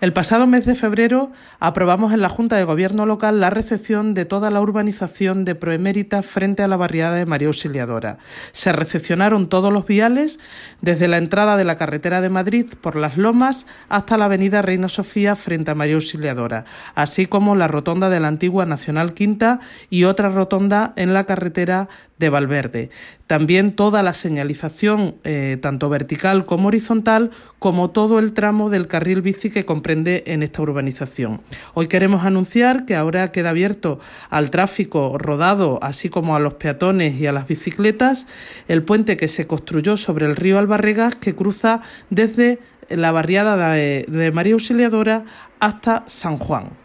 El pasado mes de febrero aprobamos en la Junta de Gobierno local la recepción de toda la urbanización de Proemérita frente a la barriada de María Auxiliadora. Se recepcionaron todos los viales, desde la entrada de la carretera de Madrid por Las Lomas hasta la avenida Reina Sofía frente a María Auxiliadora, así como la rotonda de la antigua Nacional Quinta y otra rotonda en la carretera de Valverde. También toda la señalización, tanto vertical como horizontal, como todo el tramo del carril bici que comprende en esta urbanización. Hoy queremos anunciar que ahora queda abierto al tráfico rodado, así como a los peatones y a las bicicletas, el puente que se construyó sobre el río Albarregas, que cruza desde la barriada de María Auxiliadora hasta San Juan.